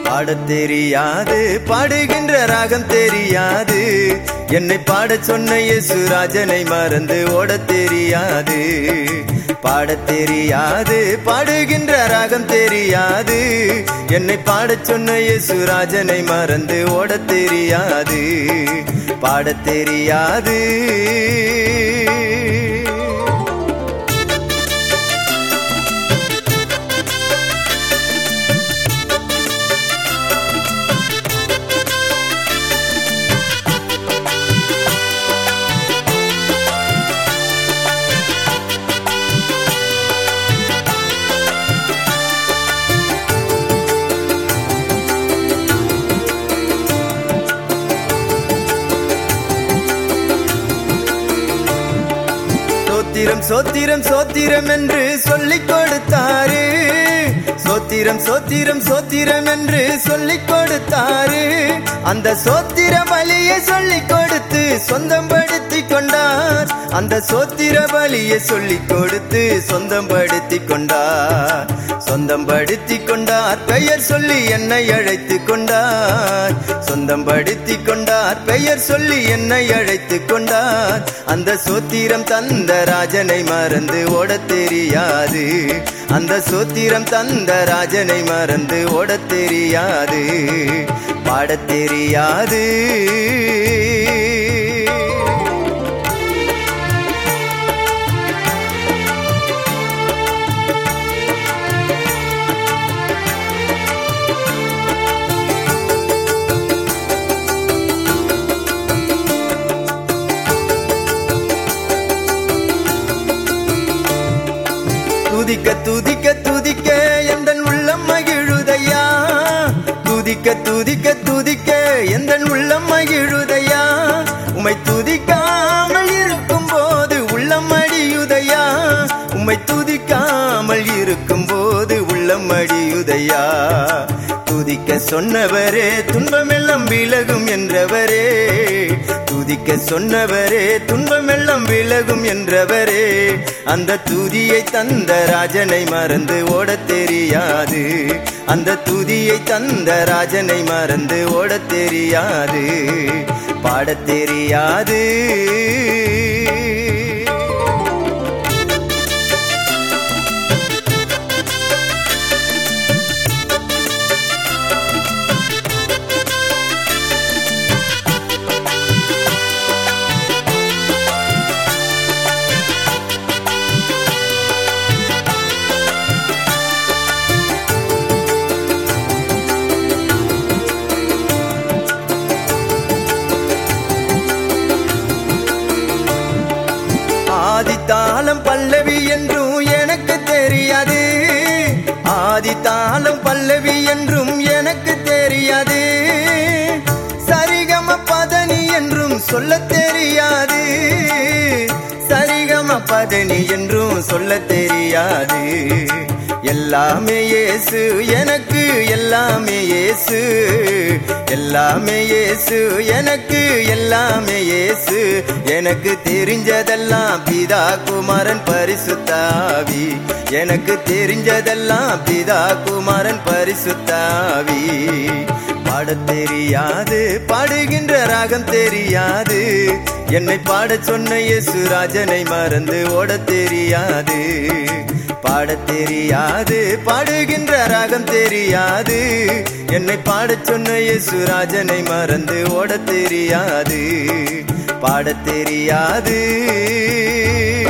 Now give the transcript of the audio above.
பாடத் தெரியாது, பாடுகின்ற ராகம் தெரியாது, என்னை பாடச் சொன்ன இயேசுராஜனை மறந்து ஓடத் தெரியாது. பாடத் தெரியாது, பாடுகின்ற ராகம் தெரியாது, என்னை பாடச் சொன்ன இயேசுராஜனை மறந்து ஓடத் தெரியாது. பாடத் தெரியாது. சோத்திரம் சோத்திரம் சோத்திரம் என்று சொல்லிக் கொடுத்தாரு. சோத்திரம் சோத்திரம் சோத்திரம் என்று சொல்லிக் கொடுத்தாரு. அந்த சோத்திர பலியை சொல்லிக் கொடுத்து சொந்தம் படுத்திக் கொண்டார். அந்த சோத்திர பலியை சொல்லிக் கொடுத்து சொந்தம் படுத்திக் கொண்டார். சொந்தம் படுத்திக் கொண்டார், பெயர் சொல்லி என்னை அழைத்துக் கொண்டார். சொந்தம் படுத்திக் கொண்டார், பெயர் சொல்லி என்னை அழைத்துக் கொண்டார். அந்த சோத்திரம் தந்த ராஜனை மறந்து ஓடத் தெரியாது. அந்த சோத்திரம் தந்த ராஜனை மறந்து ஓடத் தெரியாது. பாடத் தெரியாது. துதிக்க துதிக்க துதிக்க எந்தன் உள்ளம் மகிழுதையா. துதிக்க துதிக்க துதிக்க எந்தன் உள்ளம் மகிழுதையா. உம்மை துதிக்காமல் இருக்கும் போது உள்ளம் அடியுதையா. உம்மை துதிக்காமல் இருக்கும் போது உள்ளம் அடியுதையா. துதிக்க சொன்னவரே துன்பமெல்லாம் விலகும் என்றவரே. துதிக்க சொன்னவரே துன்பமெல்லாம் விலகும் என்றவரே. அந்த துதியை தந்த ராஜனை மறந்து ஓடத் தெரியாது. அந்த துதியை தந்த ராஜனை மறந்து ஓடத் தெரியாது. பாடத் தெரியாது. ஆதித்தாளம் பல்லவி என்றும் எனக்கு தெரியாது. ஆதித்தாளம் பல்லவி என்றும் எனக்கு தெரியாது. சரிகம பதனி என்றும் சொல்லத் தெரியாது. சரிகம பதனி என்றும் சொல்லத் தெரியாது. எல்லாமே இயேசு எனக்கு, எல்லாமே இயேசு, எல்லாமே இயேசு எனக்கு, எல்லாமே இயேசு. எனக்கு தெரிஞ்சதெல்லாம் பிதா குமாரன் பரிசுத்த ஆவி. எனக்கு தெரிஞ்சதெல்லாம் பிதா குமாரன் பரிசுத்த ஆவி. பாடத் தெரியாது, பாடுகின்ற ராகம் தெரியாது, என்னை பாடச் சொன்ன இயேசுராஜனை மறந்து ஓடத் தெரியாது. பாடத் தெரியாது, பாடுகின்ற ராகம் தெரியாது, என்னை பாடச் சொன்ன இயேசுராஜனை மறந்து ஓடத் தெரியாது. பாடத் தெரியாது.